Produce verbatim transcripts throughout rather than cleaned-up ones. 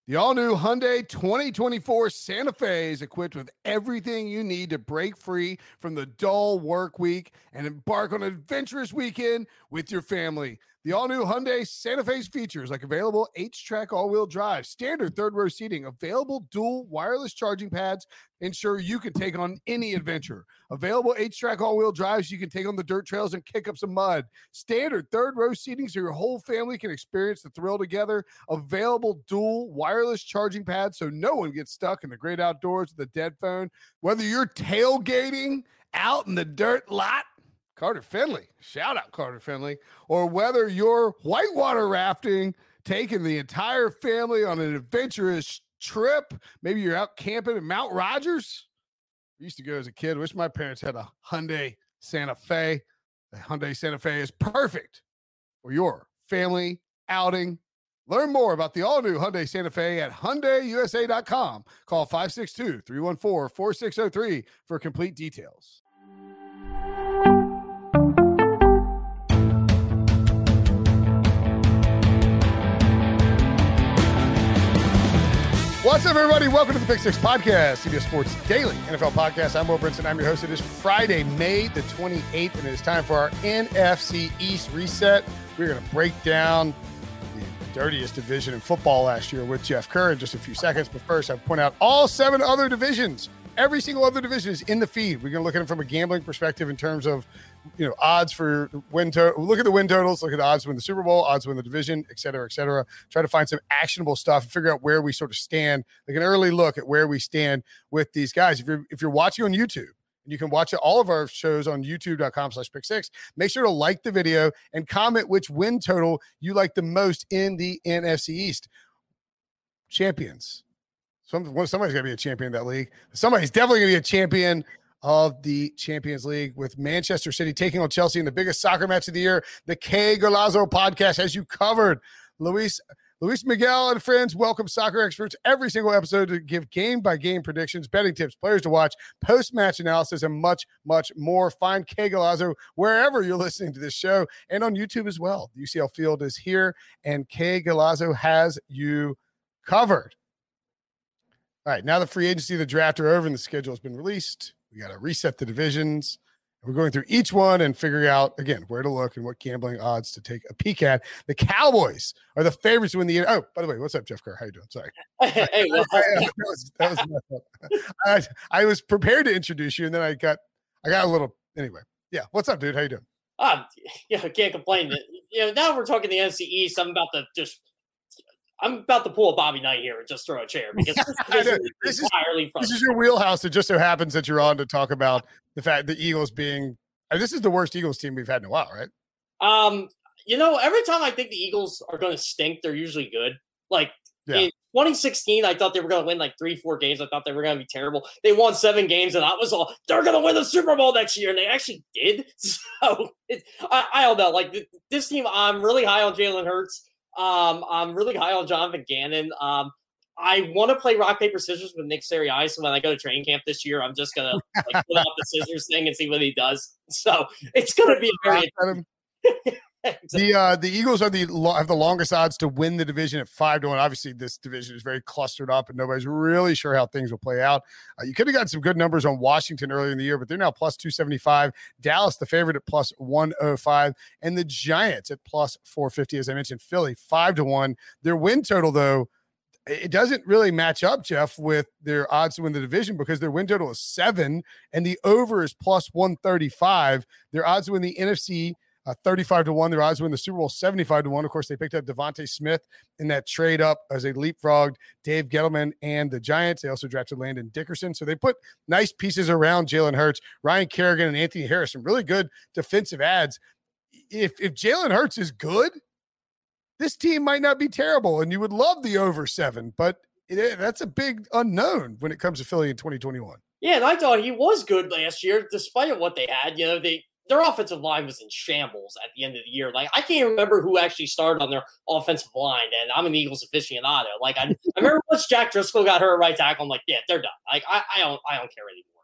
The all-new Hyundai twenty twenty-four Santa Fe is equipped with everything you need to break free from the dull work week and embark on an adventurous weekend with your family. The all-new Hyundai Santa Fe's features like available H-Track all-wheel drive, standard third-row seating, available dual wireless charging pads, ensure you can take on any adventure. Available H-Track all-wheel drives, you can take on the dirt trails and kick up some mud. Standard third-row seating so your whole family can experience the thrill together. Available dual wireless charging pads so no one gets stuck in the great outdoors with a dead phone. Whether you're tailgating out in the dirt lot, Carter Finley, shout out Carter Finley, or whether you're whitewater rafting, taking the entire family on an adventurous trip, maybe you're out camping at Mount Rogers. I used to go as a kid. Wish my parents had a Hyundai Santa Fe. The Hyundai Santa Fe is perfect for your family outing. Learn more about the all-new Hyundai Santa Fe at Hyundai U S A dot com. Call five six two, three one four, four six zero three for complete details. What's up, everybody? Welcome to the Pick Six Podcast, C B S Sports Daily N F L Podcast. I'm Will Brinson. I'm your host. It is Friday, May the twenty-eighth, and it is time for our N F C East reset. We're going to break down the dirtiest division in football last year with Jeff Kerr in just a few seconds. But first, I point out all seven other divisions. Every single other division is in the feed. We're going to look at them from a gambling perspective in terms of, you know, odds for win total. Look at the win totals, look at the odds to win the Super Bowl, odds to win the division, et cetera, et cetera. Try to find some actionable stuff and figure out where we sort of stand, like an early look at where we stand with these guys. If you're if you're watching on YouTube, you can watch all of our shows on youtube dot com slash pick six. Make sure to like the video and comment which win total you like the most in the N F C East. Champions. Some, somebody's going to be a champion of that league. Somebody's definitely going to be a champion of the Champions League with Manchester City taking on Chelsea in the biggest soccer match of the year. The K Golazo podcast has you covered. Luis, Luis Miguel and friends welcome soccer experts every single episode to give game-by-game predictions, betting tips, players to watch, post-match analysis, and much, much more. Find K Golazo wherever you're listening to this show and on YouTube as well. The U C L Field is here, and K Golazo has you covered. All right, now the free agency, the draft are over, and the schedule has been released. We got to reset the divisions. We're going through each one and figuring out, again, where to look and what gambling odds to take a peek at. The Cowboys are the favorites to win the – oh, by the way, what's up, Jeff Kerr? How you doing? Sorry. Hey, well, that was, that was I, I was prepared to introduce you, and then I got I got a little – anyway. Yeah, what's up, dude? How you doing? Um, yeah, I can't complain. You know, now we're talking the N F C East. I'm about to just – I'm about to pull a Bobby Knight here and just throw a chair because this, is this, is, entirely this is your wheelhouse. It just so happens that you're on to talk about the fact the Eagles being – this is the worst Eagles team we've had in a while, right? Um, you know, every time I think the Eagles are going to stink, they're usually good. Like yeah. in twenty sixteen, I thought they were going to win like three, four games. I thought they were going to be terrible. They won seven games, and that was all. They're going to win the Super Bowl next year, and they actually did. So it, I, I don't know. Like this team, I'm really high on Jalen Hurts. Um, I'm really high on Jonathan Gannon. Um, I want to play rock, paper, scissors with Nick Sirianni. So when I go to training camp this year, I'm just going to like, pull out the scissors thing and see what he does. So it's going to be very The uh, the Eagles are the have the longest odds to win the division at five to one. Obviously, this division is very clustered up, and nobody's really sure how things will play out. Uh, you could have gotten some good numbers on Washington earlier in the year, but they're now plus two seventy five. Dallas, the favorite, at plus one oh five, and the Giants at plus four fifty. As I mentioned, Philly five to one. Their win total, though, it doesn't really match up, Jeff, with their odds to win the division because their win total is seven, and the over is plus one thirty five. Their odds to win the N F C. Uh, thirty-five to one. Their odds to win the Super Bowl, seventy-five to one. Of course, they picked up Devontae Smith in that trade up as they leapfrogged Dave Gettleman and the Giants. They also drafted Landon Dickerson. So they put nice pieces around Jalen Hurts, Ryan Kerrigan, and Anthony Harris, some really good defensive ads. If, if Jalen Hurts is good, this team might not be terrible, and you would love the over seven, but it, that's a big unknown when it comes to Philly in twenty twenty-one. Yeah, and I thought he was good last year, despite what they had. You know, they Their offensive line was in shambles at the end of the year. Like, I can't remember who actually started on their offensive line, and I'm an Eagles aficionado. Like, I, I remember once Jack Driscoll got hurt at right tackle, I'm like, yeah, they're done. Like, I, I don't, I don't care anymore.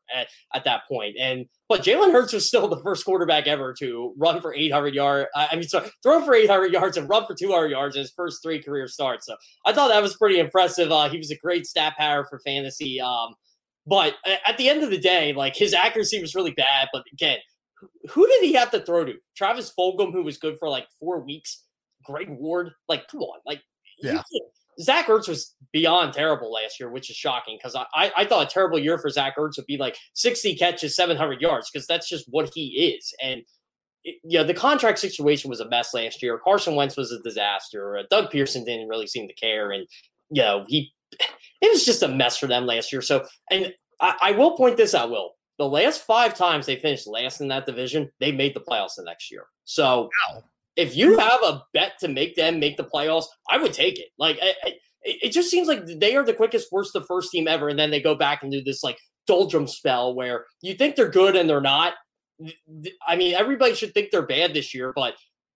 at, at that point. And but Jalen Hurts was still the first quarterback ever to run for eight hundred yards. I mean, sorry, throw for eight hundred yards and run for two hundred yards in his first three career starts. So I thought that was pretty impressive. Uh, he was a great stat power for fantasy. Um, but at the end of the day, like his accuracy was really bad. But again, who did he have to throw to? Travis Fulgham, who was good for like four weeks. Greg Ward, like, come on, like, yeah. Zach Ertz was beyond terrible last year, which is shocking because I, I I thought a terrible year for Zach Ertz would be like sixty catches, seven hundred yards because that's just what he is. And it, you know, the contract situation was a mess last year. Carson Wentz was a disaster. Uh, Doug Pearson didn't really seem to care, and you know he it was just a mess for them last year. So, and I, I will point this out, Will. The last five times they finished last in that division, they made the playoffs the next year. So. Wow. If you have a bet to make them make the playoffs, I would take it. Like, it, it just seems like they are the quickest, worst, the first team ever, and then they go back and do this like doldrum spell where you think they're good and they're not. I mean, everybody should think they're bad this year, but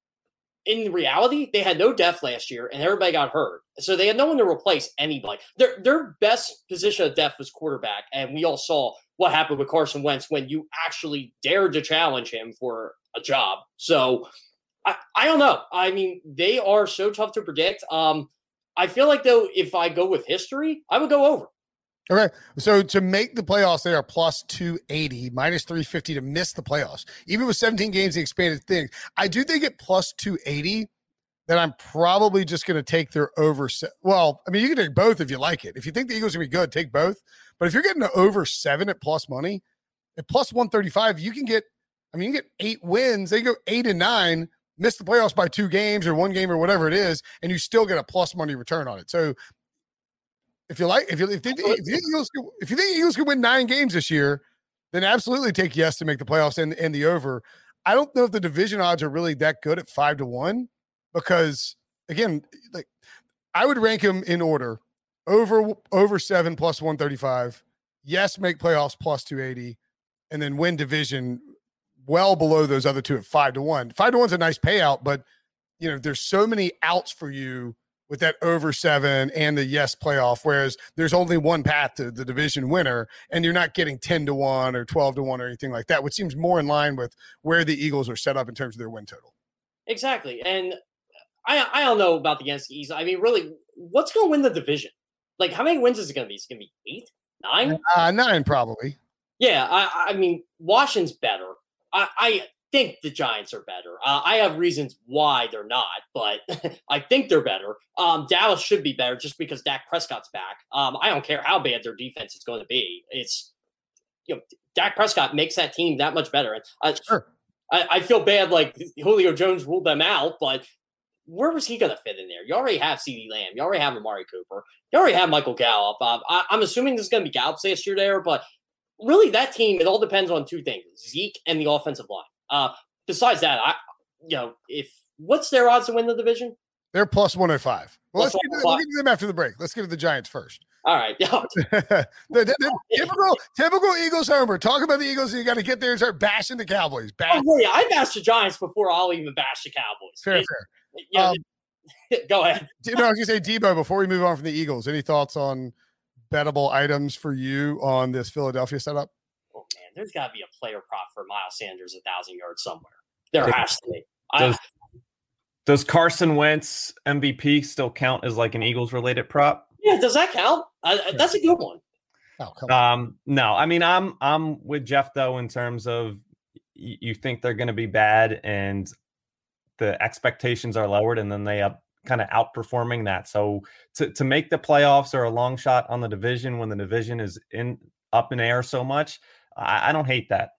in reality, they had no depth last year, and everybody got hurt, so they had no one to replace anybody. Their their best position of depth was quarterback, and we all saw what happened with Carson Wentz when you actually dared to challenge him for a job. So. I, I don't know. I mean, they are so tough to predict. Um, I feel like, though, if I go with history, I would go over. Okay. So to make the playoffs, they are plus two eighty, minus three fifty to miss the playoffs. Even with seventeen games, the expanded thing. I do think at plus two eighty that I'm probably just going to take their over. Se- well, I mean, you can take both if you like it. If you think the Eagles are going to be good, take both. But if you're getting to over seven at plus money, at plus one thirty-five, you can get, I mean, you get eight wins. They go eight and nine. Miss the playoffs by two games or one game or whatever it is, and you still get a plus money return on it. So if you like, if you if, you, if, you, think the Eagles, if you think the Eagles can win nine games this year, then absolutely take yes to make the playoffs and, and the over. I don't know if the division odds are really that good at five to one because again, like I would rank them in order: over over seven plus one thirty-five, yes make playoffs plus two eighty, and then win division. Well below those other two at five to one. Five to one's a nice payout, but you know, there's so many outs for you with that over seven and the yes playoff, whereas there's only one path to the division winner, and you're not getting ten to one or twelve to one or anything like that, which seems more in line with where the Eagles are set up in terms of their win total. Exactly. And I I don't know about the N F C East. I mean, really, what's going to win the division? Like, how many wins is it going to be? It's going to be eight, nine? Uh, nine, probably. Yeah. I, I mean, Washington's better. I, I think the Giants are better. Uh, I have reasons why they're not, but I think they're better. Um, Dallas should be better just because Dak Prescott's back. Um, I don't care how bad their defense is going to be. It's, you know, Dak Prescott makes that team that much better. I, sure. I, I feel bad like Julio Jones ruled them out, but where was he going to fit in there? You already have CeeDee Lamb. You already have Amari Cooper. You already have Michael Gallup. Uh, I, I'm assuming this is going to be Gallup's last year there, but really, that team, it all depends on two things, Zeke and the offensive line. Uh, besides that, I, you know, if what's their odds to win the division? They're plus one oh five. Well, plus let's get, to, we'll get to them after the break. Let's get to the Giants first. All right. the, the, the, typical, typical Eagles homer. Talk about the Eagles, and you got to get there and start bashing the Cowboys. Bash- oh, yeah, I bash the Giants before I'll even bash the Cowboys. Fair, it, fair. You know, um, it, go ahead. You know, I was going to say, Debo, before we move on from the Eagles, any thoughts on bettable items for you on this Philadelphia setup? Oh, man, there's got to be a player prop for Miles Sanders a thousand yards somewhere. There does, has to be. Does, I, does Carson Wentz M V P still count as like an Eagles related prop? Yeah, does that count? Uh, that's a good one. Oh, come on. Um, no, I mean I'm I'm with Jeff though in terms of y- you think they're going to be bad and the expectations are lowered, and then they up kind of outperforming that. So to to make the playoffs or a long shot on the division when the division is in up in air so much, I, I don't hate that.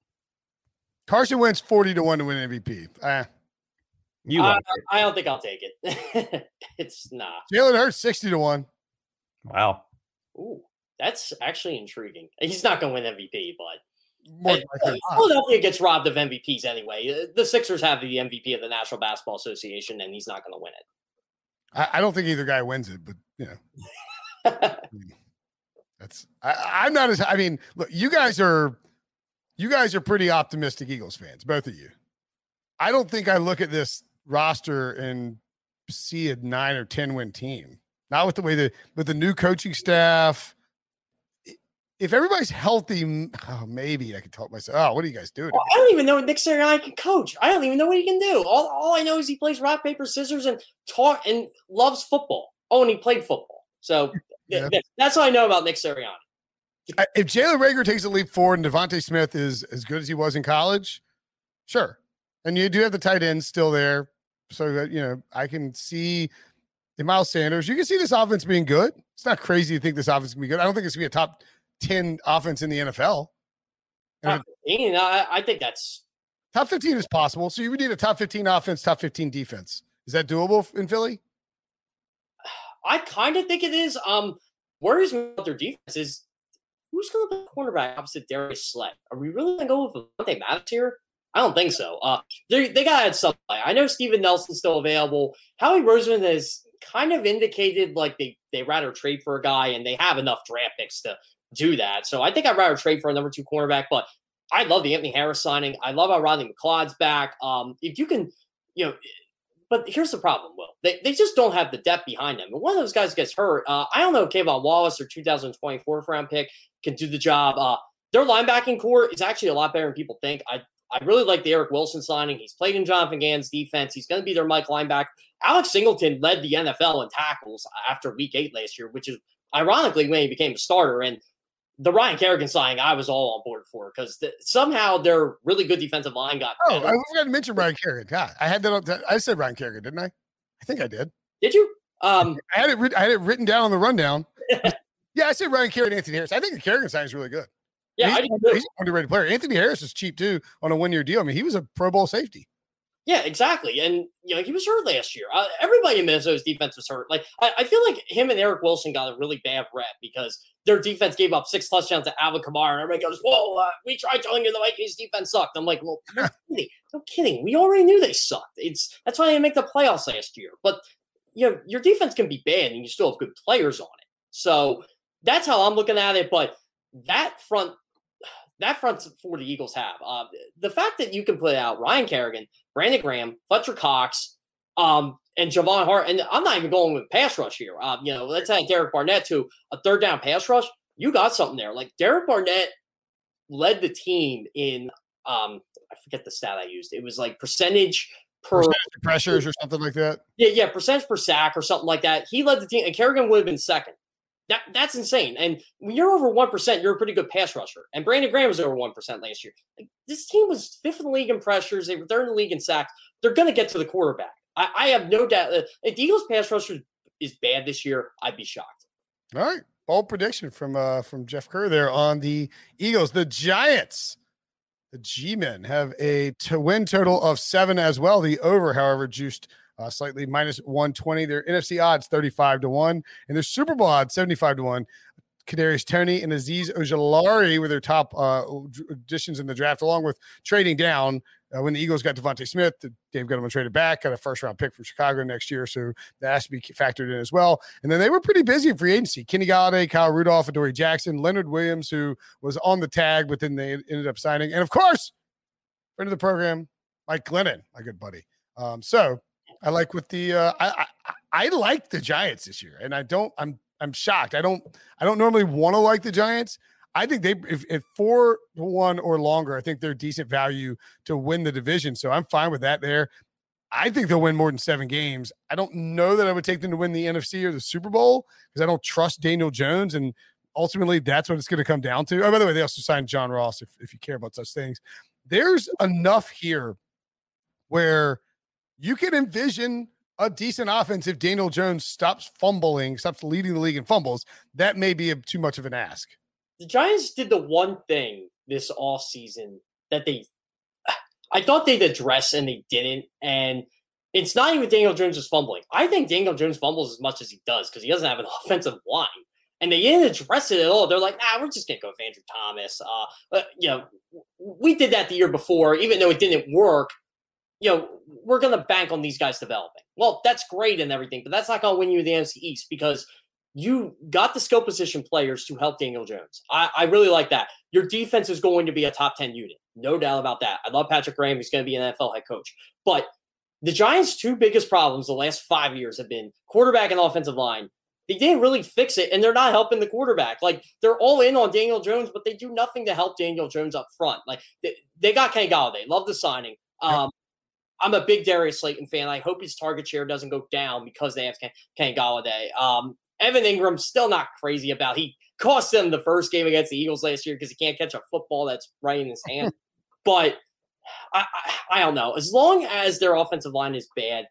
Carson Wentz forty to one to win M V P. Uh, you uh, like I don't think I'll take it. It's nah. Jalen Hurts sixty to one. Wow. Ooh, that's actually intriguing. He's not going to win M V P, but More uh, Philadelphia gets robbed of M V Ps anyway. The Sixers have the M V P of the National Basketball Association, and he's not going to win it. I, I don't think either guy wins it, but you know, that's I, I'm not as. I mean, look, you guys are. You guys are pretty optimistic Eagles fans, both of you. I don't think I look at this roster and see a nine or ten win team. Not with the way that with the new coaching staff. if everybody's healthy, oh, maybe I could help myself. Oh, what are you guys doing? Well, I don't even know what Nick Sirianni can coach. I don't even know what he can do. All, all I know is he plays rock, paper, scissors and talk and loves football. Oh, and he played football. So yeah. th- th- that's all I know about Nick Sirianni. If Jalen Reagor takes a leap forward and Devontae Smith is as good as he was in college, sure. And you do have the tight ends still there. So, that, you know, I can see in Miles Sanders, you can see this offense being good. It's not crazy to think this offense can be good. I don't think it's going to be a top ten offense in the N F L. Top fifteen, I, I think that's top fifteen is possible. So you would need a top fifteen offense, top fifteen defense. Is that doable in Philly? I kind of think it is. Um, worries me about their defense is who's going to play cornerback opposite Darius Slay? Are we really going to go with Devontae Maddox here? I don't think so. Uh, they they got to add something. I know Steven Nelson's still available. Howie Roseman has kind of indicated like they they rather trade for a guy, and they have enough draft picks to do that. So I think I'd rather trade for a number two cornerback. But I love the Anthony Harris signing. I love how Rodney McLeod's back. Um, if you can, you know. But here's the problem, Will. They they just don't have the depth behind them. And one of those guys gets hurt. Uh, I don't know if Kayvon Wallace, their two thousand twenty fourth round pick, can do the job. Uh, their linebacking core is actually a lot better than people think. I I really like the Eric Wilson signing. He's played in Jonathan Gannon's defense. He's going to be their Mike linebacker. Alex Singleton led the N F L in tackles after week eight last year, which is ironically when he became a starter. And the Ryan Kerrigan signing, I was all on board for because the, somehow their really good defensive line got. Oh, better. I forgot to mention Ryan Kerrigan. God, I had that. On, I said Ryan Kerrigan, didn't I? I think I did. Did you? Um, I had it. I had it written down on the rundown. Yeah, I said Ryan Kerrigan, Anthony Harris. I think the Kerrigan signing is really good. Yeah, he's, I he's an underrated player. Anthony Harris is cheap too on a one-year deal. I mean, he was a Pro Bowl safety. Yeah, exactly. And, you know, he was hurt last year. Uh, everybody in Minnesota's defense was hurt. Like, I, I feel like him and Eric Wilson got a really bad rep because their defense gave up six touchdowns to Alvin Kamara. And everybody goes, whoa, uh, we tried telling you the Vikings defense sucked. I'm like, well, no kidding. No kidding. We already knew they sucked. It's That's why they didn't make the playoffs last year. But, you know, your defense can be bad and you still have good players on it. So that's how I'm looking at it. But that front That front four the Eagles have. Uh, the fact that you can put out Ryan Kerrigan, Brandon Graham, Fletcher Cox, um, and Javon Hart, and I'm not even going with pass rush here. Uh, you know, let's add Derek Barnett to a third down pass rush. You got something there. Like Derek Barnett led the team in, um, I forget the stat I used. It was like percentage per percentage pressures or something like that. Yeah, yeah, percentage per sack or something like that. He led the team, and Kerrigan would have been second. That, that's insane. And when you're over one percent, you're a pretty good pass rusher. And Brandon Graham was over one percent last year. Like, this team was fifth in the league in pressures. They were third in the league in sacks. They're going to get to the quarterback. I, I have no doubt. Uh, if the Eagles pass rusher is bad this year, I'd be shocked. All right. Bold prediction from uh, from Jeff Kerr there on the Eagles. The Giants, the G-men, have a to win total of seven as well. The over, however, juiced Uh, slightly minus one twenty. Their N F C odds thirty-five to one, and their Super Bowl odds seventy-five to one. Kadarius Toney and Azeez Ojulari were their top uh, additions in the draft, along with trading down uh, when the Eagles got Devontae Smith. Dave Gettleman traded back, got a first round pick from Chicago next year, so that has to be factored in as well. And then they were pretty busy in free agency. Kenny Galladay, Kyle Rudolph, Adoree Jackson, Leonard Williams, who was on the tag, but then they ended up signing, and of course, friend of the program, Mike Glennon, my good buddy. Um, so. I like with the uh, I, I I like the Giants this year, and I don't. I'm I'm shocked. I don't I don't normally want to like the Giants. I think they if, if four to one or longer, I think they're decent value to win the division. So I'm fine with that there. I think they'll win more than seven games. I don't know that I would take them to win the N F C or the Super Bowl because I don't trust Daniel Jones, and ultimately that's what it's going to come down to. Oh, by the way, they also signed John Ross. If if you care about such things, there's enough here where you can envision a decent offense if Daniel Jones stops fumbling, stops leading the league in fumbles. That may be a, too much of an ask. The Giants did the one thing this offseason that they – I thought they'd address and they didn't. And it's not even Daniel Jones is fumbling. I think Daniel Jones fumbles as much as he does because he doesn't have an offensive line. And they didn't address it at all. They're like, nah, we're just going to go with Andrew Thomas. Uh, but, you know, we did that the year before, even though it didn't work. You know, we're going to bank on these guys developing. Well, that's great and everything, but that's not going to win you the N F C East because you got the skill position players to help Daniel Jones. I, I really like that. Your defense is going to be a top ten unit. No doubt about that. I love Patrick Graham. He's going to be an N F L head coach. But the Giants' two biggest problems the last five years have been quarterback and offensive line. they didn't really fix it, and they're not helping the quarterback. Like, they're all in on Daniel Jones, but they do nothing to help Daniel Jones up front. Like, they, they got Kenny Golladay. Love the signing. Um, yep. I'm a big Darius Slayton fan. I hope his target share doesn't go down because they have Ken, Kenny Golladay. Um, Evan Ingram, still not crazy about. He cost them the first game against the Eagles last year because he can't catch a football that's right in his hand. But I, I, I don't know. As long as their offensive line is bad,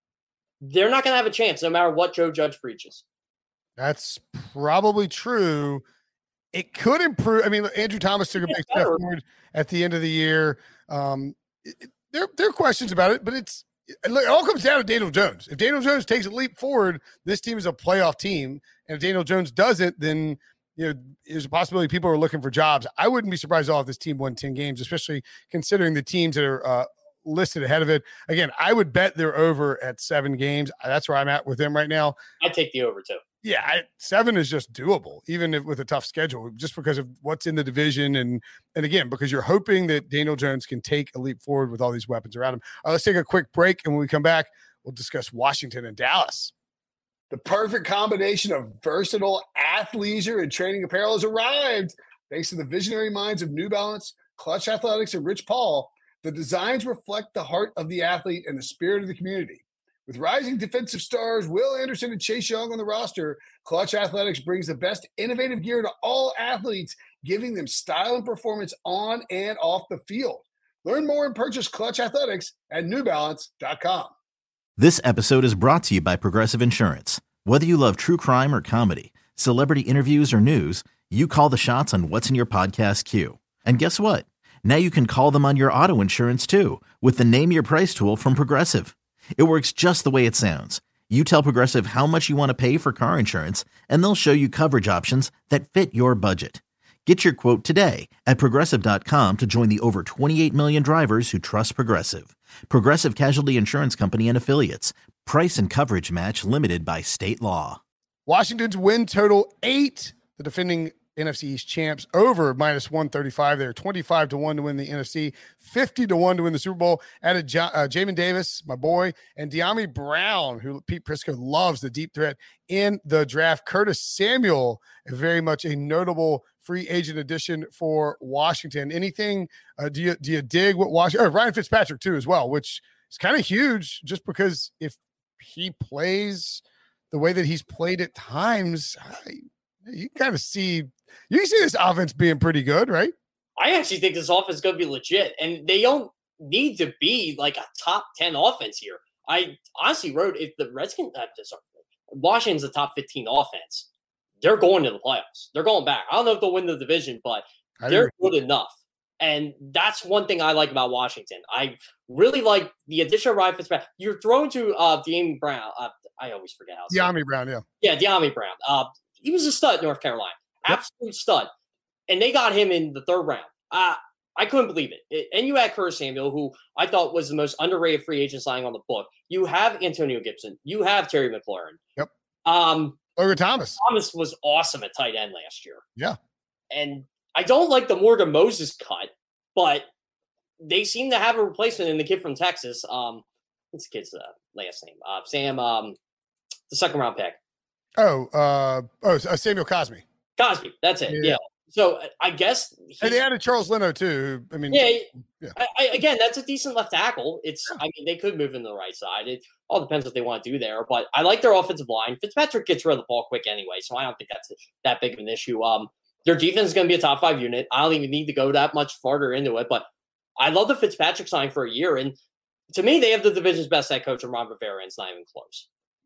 they're not going to have a chance no matter what Joe Judge preaches. That's probably true. It could improve. I mean, Andrew Thomas took a big step forward at the end of the year. Um, it, there, there are questions about it, but it's it all comes down to Daniel Jones. If Daniel Jones takes a leap forward, this team is a playoff team. And if Daniel Jones doesn't, then you know there's a possibility people are looking for jobs. I wouldn't be surprised at all if this team won ten games, especially considering the teams that are uh, listed ahead of it. Again, I would bet they're over at seven games. That's where I'm at with them right now. I take the over too. Yeah, I, seven is just doable, even if, with a tough schedule, just because of what's in the division. And, and again, because you're hoping that Daniel Jones can take a leap forward with all these weapons around him. All right, let's take a quick break. And when we come back, we'll discuss Washington and Dallas. The perfect combination of versatile athleisure and training apparel has arrived. Thanks to the visionary minds of New Balance, Clutch Athletics, and Rich Paul, the designs reflect the heart of the athlete and the spirit of the community. With rising defensive stars Will Anderson and Chase Young on the roster, Clutch Athletics brings the best innovative gear to all athletes, giving them style and performance on and off the field. Learn more and purchase Clutch Athletics at new balance dot com. This episode is brought to you by Progressive Insurance. Whether you love true crime or comedy, celebrity interviews or news, you call the shots on what's in your podcast queue. And guess what? Now you can call them on your auto insurance too with the Name Your Price tool from Progressive. It works just the way it sounds. You tell Progressive how much you want to pay for car insurance, and they'll show you coverage options that fit your budget. Get your quote today at Progressive dot com to join the over twenty-eight million drivers who trust Progressive. Progressive Casualty Insurance Company and Affiliates. Price and coverage match limited by state law. Washington's win total eight. The defending N F C East champs over minus one thirty-five. They're twenty-five to one to win the N F C, fifty to one to win the Super Bowl. Added J- uh, Jamin Davis, my boy, and De'Ami Brown, who Pete Prisco loves the deep threat in the draft. Curtis Samuel, very much a notable free agent addition for Washington. Anything, uh, do you do you dig what Washington, oh, Ryan Fitzpatrick too as well, which is kind of huge just because if he plays the way that he's played at times, I, you kind of see, you see this offense being pretty good, right? I actually think this offense is going to be legit, and they don't need to be like a top ten offense here. I honestly wrote if the Redskins, uh, sorry, Washington's a top fifteen offense, they're going to the playoffs. They're going back. I don't know if they'll win the division, but they're good enough. And that's one thing I like about Washington. I really like the addition of Ryan Fitzpatrick. You're throwing to uh, De'Ami Brown. Uh, I always forget how. De'Ami Brown, yeah. Yeah, De'Ami Brown. Uh, he was a stud at North Carolina. Absolute yep. stud. And they got him in the third round. Uh, I couldn't believe it. it. And you had Curtis Samuel, who I thought was the most underrated free agent signing on the book. You have Antonio Gibson. You have Terry McLaurin. Yep. Um, Logan Thomas. Thomas was awesome at tight end last year. Yeah. And I don't like the Morgan Moses cut, but they seem to have a replacement in the kid from Texas. Um, what's the kid's uh, last name? Uh, Sam, um, the second round pick. Oh, uh, oh, uh, Samuel Cosmi. Cosby, that's it. Yeah. yeah. So I guess, and they added Charles Leno too. I mean, yeah. yeah. I, I, again, that's a decent left tackle. It's, I mean, they could move in the right side. It all depends what they want to do there. But I like their offensive line. Fitzpatrick gets rid of the ball quick anyway, so I don't think that's that big of an issue. Um, their defense is going to be a top five unit. I don't even need to go that much farther into it. But I love the Fitzpatrick sign for a year, and to me, they have the division's best head coach, and Ron Rivera, and it's not even close.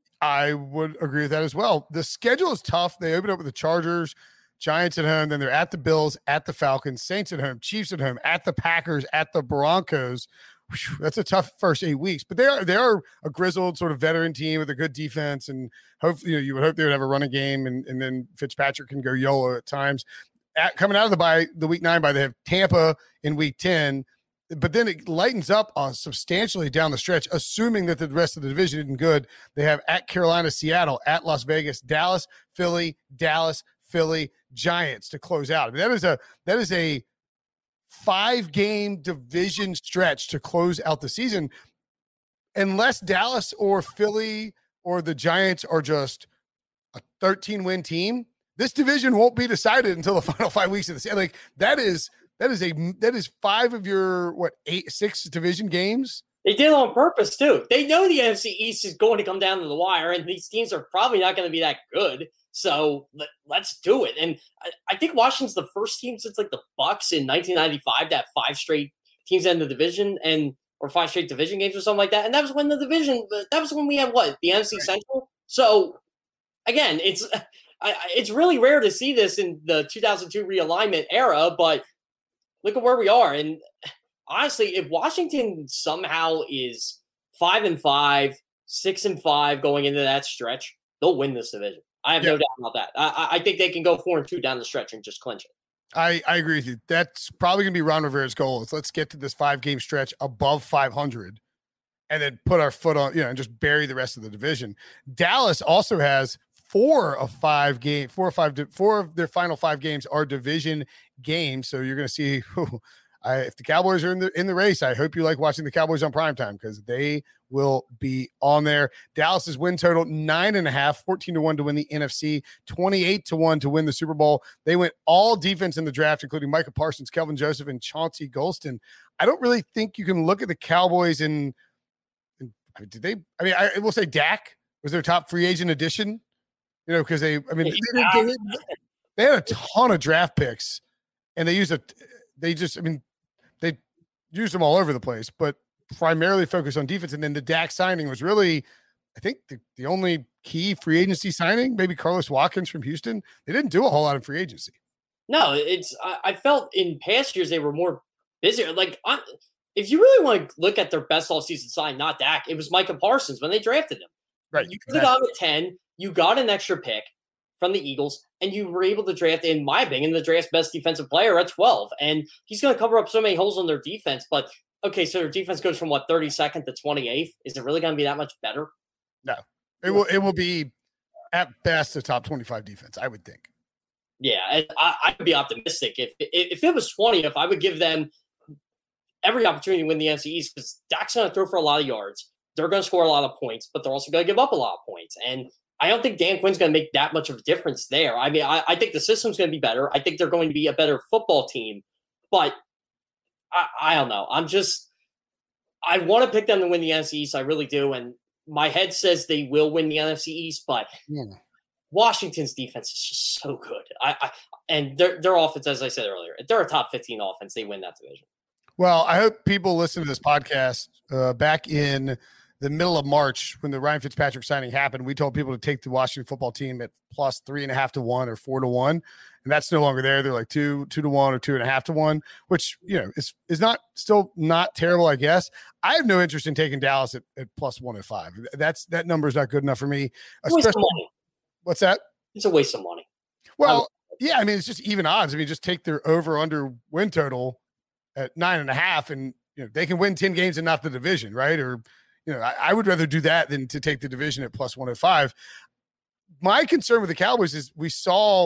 I would agree with that as well. The schedule is tough. They open up with the Chargers, Giants at home, then they're at the Bills, at the Falcons, Saints at home, Chiefs at home, at the Packers, at the Broncos. Whew, that's a tough first eight weeks, but they are they are a grizzled sort of veteran team with a good defense, and hopefully, you know, you would hope they would have a running game, and, and then Fitzpatrick can go YOLO at times. At, coming out of the bye, the week nine bye, they have Tampa in week ten. But then it lightens up uh, substantially down the stretch, assuming that the rest of the division isn't good. They have at Carolina, Seattle, at Las Vegas, Dallas, Philly, Dallas, Philly, Giants to close out. I mean, that is a that is a five-game division stretch to close out the season, unless Dallas or Philly or the Giants are just a thirteen win team, this division won't be decided until the final five weeks of the season. Like that is that is a that is five of your what eight six division games. They did it on purpose too. They know the N F C East is going to come down to the wire, and these teams are probably not going to be that good. So let, let's do it. And I, I think Washington's the first team since like the Bucks in nineteen ninety-five to have five straight teams in the division and or five straight division games or something like that. And that was when the division that was when we had what the N F C Central. So again, it's I, it's really rare to see this in the two thousand two realignment era, but look at where we are. And honestly, if Washington somehow is five and five, six and five going into that stretch, they'll win this division. I have yeah. no doubt about that. I, I think they can go four and two down the stretch and just clinch it. I, I agree with you. That's probably going to be Ron Rivera's goal is let's get to this five game stretch above five hundred and then put our foot on, you know, and just bury the rest of the division. Dallas also has four of five game, four or five, four of their final five games are division games. So you're going to see who, I, if the Cowboys are in the in the race, I hope you like watching the Cowboys on primetime because they will be on there. Dallas's win total nine and a half, fourteen to one to win the N F C, twenty-eight to one to win the Super Bowl. They went all defense in the draft, including Micah Parsons, Kelvin Joseph, and Chauncey Golston. I don't really think you can look at the Cowboys and, and did they? I mean, I will say Dak was their top free agent addition. You know, because they, I mean, they, they, they had a ton of draft picks, and they used a, they just, I mean. They used them all over the place, but primarily focused on defense. And then the Dak signing was really, I think, the, the only key free agency signing, maybe Carlos Watkins from Houston. They didn't do a whole lot of free agency. No, it's I, I felt in past years they were more busier. Like, I, if you really want to look at their best offseason sign, not Dak, it was Micah Parsons when they drafted him. Right. You could have gone at ten. You got an extra pick from the Eagles, and you were able to draft, in my opinion, the draft's best defensive player at twelve. And he's going to cover up so many holes on their defense. But, okay, so their defense goes from, what, thirty-second to twenty-eighth? Is it really going to be that much better? No. It will It will be, at best, a top twenty-five defense, I would think. Yeah, and I, I would be optimistic. If, if it was twentieth, I would give them every opportunity to win the N F C East because Dak's going to throw for a lot of yards. They're going to score a lot of points, but they're also going to give up a lot of points. And I don't think Dan Quinn's going to make that much of a difference there. I mean, I, I think the system's going to be better. I think they're going to be a better football team, but I, I don't know. I'm just, I want to pick them to win the N F C East. I really do. And my head says they will win the N F C East, but yeah. Washington's defense is just so good. I, I and their their offense, as I said earlier, if they're a top fifteen offense, they win that division. Well, I hope people listen to this podcast uh, back in the middle of March when the Ryan Fitzpatrick signing happened. We told people to take the Washington football team at plus three and a half to one or four to one. And that's no longer there. They're like two, two to one or two and a half to one, which, you know, is, is not still not terrible, I guess. I have no interest in taking Dallas at, at plus one and five. That's, that number is not good enough for me. Especially, what's that? It's a waste of money. Well, um, yeah, I mean, it's just even odds. I mean, just take their over under win total at nine and a half and, you know, they can win ten games and not the division, right? Or, you know, I, I would rather do that than to take the division at plus one oh five. My concern with the Cowboys is we saw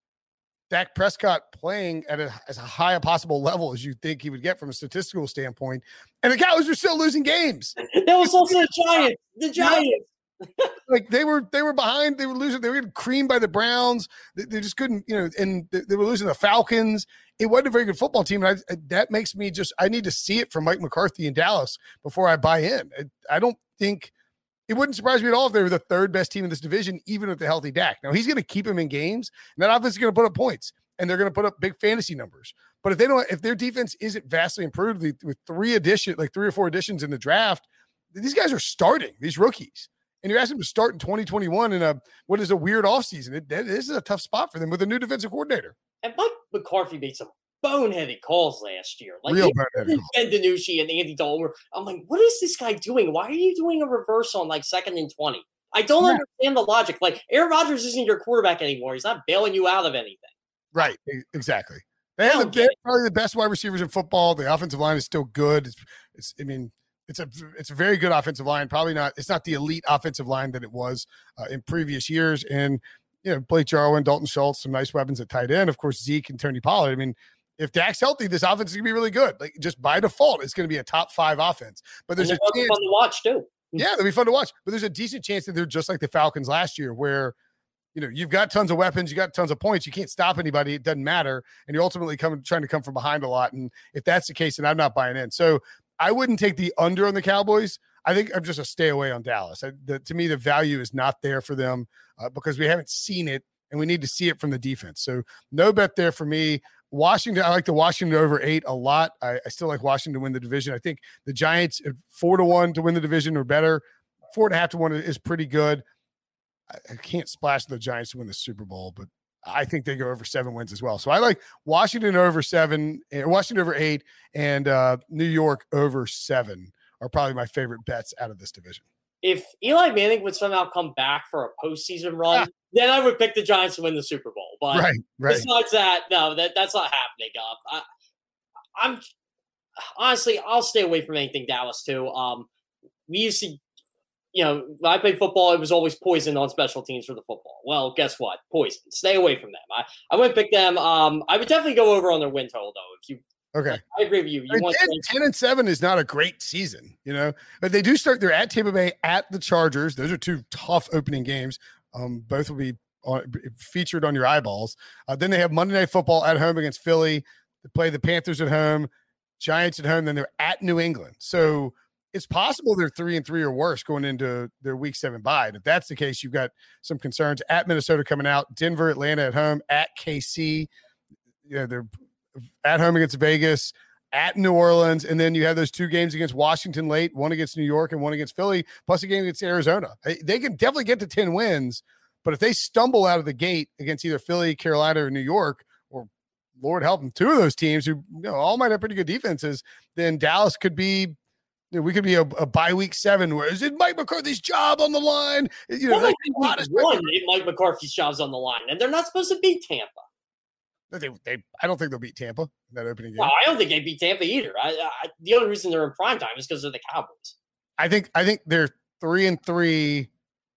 Dak Prescott playing at a, as high a possible level as you think he would get from a statistical standpoint, and the Cowboys were still losing games. That was also the Giants. The Giants. Like they were, they were behind. They were losing. They were getting creamed by the Browns. They, they just couldn't, you know. And they, they were losing the Falcons. It wasn't a very good football team, and I, that makes me just. I need to see it from Mike McCarthy in Dallas before I buy in. I, I don't think it wouldn't surprise me at all if they were the third best team in this division, even with the healthy Dak. Now he's going to keep him in games, and that offense is going to put up points, and they're going to put up big fantasy numbers. But if they don't, if their defense isn't vastly improved with three addition, like three or four additions in the draft, these guys are starting these rookies. And you're asking them to start in twenty twenty-one in a what is a weird offseason. It, this is a tough spot for them with a new defensive coordinator. And Mike McCarthy made some boneheaded calls last year. Like Real boneheaded calls. Ben DiNucci and Andy Dalton. I'm like, what is this guy doing? Why are you doing a reverse on like second and twenty? I don't yeah. understand the logic. Like Aaron Rodgers isn't your quarterback anymore. He's not bailing you out of anything. Right. Exactly. They have the, probably the best wide receivers in football. The offensive line is still good. It's, it's I mean, It's a it's a very good offensive line. Probably not. It's not the elite offensive line that it was uh, in previous years. And you know, Blake Jarwin, Dalton Schultz, some nice weapons at tight end. Of course, Zeke and Tony Pollard. I mean, if Dak's healthy, this offense is gonna be really good. Like just by default, it's gonna be a top five offense. But there's a chance, fun to watch too. Yeah, it'll be fun to watch. But there's a decent chance that they're just like the Falcons last year, where you know, you've got tons of weapons, you got tons of points, you can't stop anybody, it doesn't matter, and you're ultimately coming trying to come from behind a lot. And if that's the case, then I'm not buying in. So I wouldn't take the under on the Cowboys. I think I'm just a stay away on Dallas. I, the, to me, the value is not there for them uh, because we haven't seen it, and we need to see it from the defense. So no bet there for me. Washington, I like the Washington over eight a lot. I, I still like Washington to win the division. I think the Giants four to one to win the division or better. Four and a half to one is pretty good. I, I can't splash the Giants to win the Super Bowl, but I think they go over seven wins as well. So I like Washington over seven, Washington over eight, and uh, New York over seven are probably my favorite bets out of this division. If Eli Manning would somehow come back for a postseason run, ah. then I would pick the Giants to win the Super Bowl. But right, right. besides that, no, that, that's not happening. Uh, I, I'm honestly, I'll stay away from anything Dallas too. Um, we used to, you know, when I played football, it was always poison on special teams for the football. Well, guess what? Poison. Stay away from them. I, I wouldn't pick them. Um, I would definitely go over on their win total though. If you Okay. I agree with you. you I mean, want ten, ten and seven is not a great season, you know, but they do start. They're at Tampa Bay, at the Chargers. Those are two tough opening games. Um, both will be on, featured on your eyeballs. Uh, then they have Monday Night Football at home against Philly. They play the Panthers at home, Giants at home. Then they're at New England. So it's possible they're three and three or worse going into their Week Seven bye. And if that's the case, you've got some concerns. At Minnesota coming out, Denver, Atlanta at home, at K C. Yeah, they're at home against Vegas, at New Orleans, and then you have those two games against Washington late, one against New York and one against Philly, plus a game against Arizona. They can definitely get to ten wins, but if they stumble out of the gate against either Philly, Carolina, or New York, or Lord help them, two of those teams who you know, all might have pretty good defenses, then Dallas could be, you know, we could be a, a bye week seven where is it Mike McCarthy's job on the line? You know, well, like, one, Mike McCarthy's job's on the line, and they're not supposed to beat Tampa. They, they, I don't think they'll beat Tampa in that opening game. No, I don't think they beat Tampa either. I, I, the only reason they're in prime time is because of the Cowboys. I think I think they're three and three,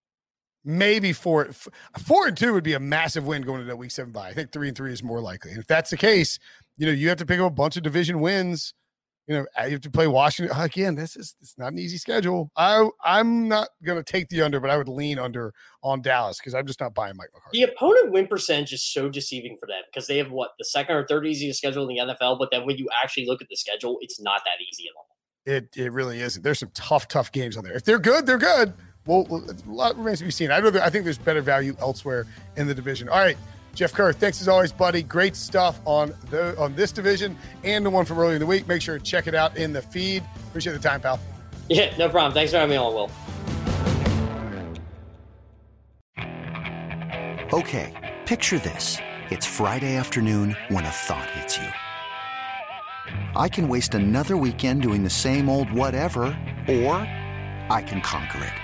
maybe four. Four and two would be a massive win going into that Week Seven bye. I think three and three is more likely. And if that's the case, you know you have to pick up a bunch of division wins. You know you have to play Washington again. This is it's not an easy schedule. I I'm not going to take the under, but I would lean under on Dallas because I'm just not buying Mike McCarthy. The opponent win percentage is so deceiving for them because they have what the second or third easiest schedule in the N F L. But then when you actually look at the schedule, it's not that easy at all. It it really isn't. There's some tough tough games on there. If they're good, they're good. Well, a lot remains to be seen. I rather I think there's better value elsewhere in the division. All right. Jeff Kerr, thanks as always, buddy. Great stuff on the on this division and the one from earlier in the week. Make sure to check it out in the feed. Appreciate the time, pal. Yeah, no problem. Thanks for having me on, Will. Okay, picture this. It's Friday afternoon when a thought hits you. I can waste another weekend doing the same old whatever, or I can conquer it.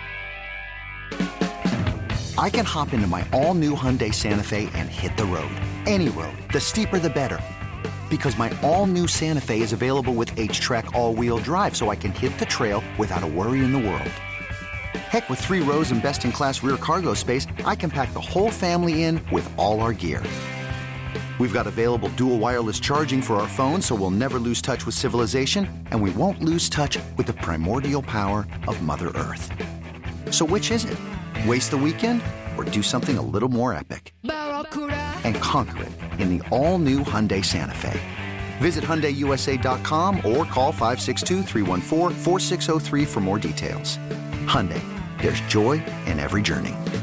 I can hop into my all-new Hyundai Santa Fe and hit the road. Any road. The steeper, the better. Because my all-new Santa Fe is available with H-Track all-wheel drive, so I can hit the trail without a worry in the world. Heck, with three rows and best-in-class rear cargo space, I can pack the whole family in with all our gear. We've got available dual wireless charging for our phones, so we'll never lose touch with civilization, and we won't lose touch with the primordial power of Mother Earth. So which is it? Waste the weekend or do something a little more epic? And conquer it in the all-new Hyundai Santa Fe. Visit Hyundai U S A dot com or call five six two, three one four, four six zero three for more details. Hyundai, there's joy in every journey.